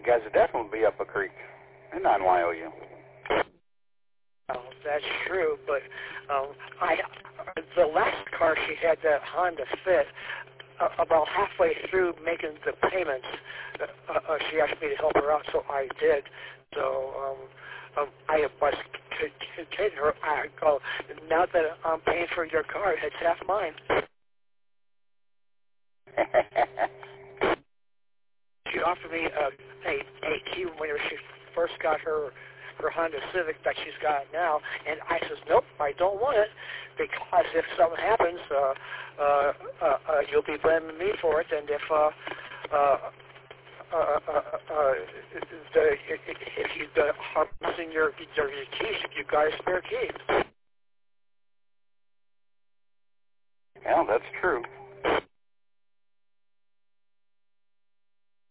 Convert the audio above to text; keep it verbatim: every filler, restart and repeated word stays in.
guys would definitely be up a creek and non Y O U. Oh, that's true, but um, I the last car she had, that Honda Fit, uh, about halfway through making the payments, uh, uh, she asked me to help her out, so I did. So um, um, I was kidding her. I go, now that I'm paying for your car, it's half mine. She offered me a, a, a key whenever she first got her her Honda Civic that she's got now, and I says, nope, I don't want it, because if something happens, uh, uh, uh, uh, you'll be blaming me for it, and if uh, uh, uh, uh, uh, the, if you uh, are missing your, your your keys, you've got a spare key. Yeah, that's true.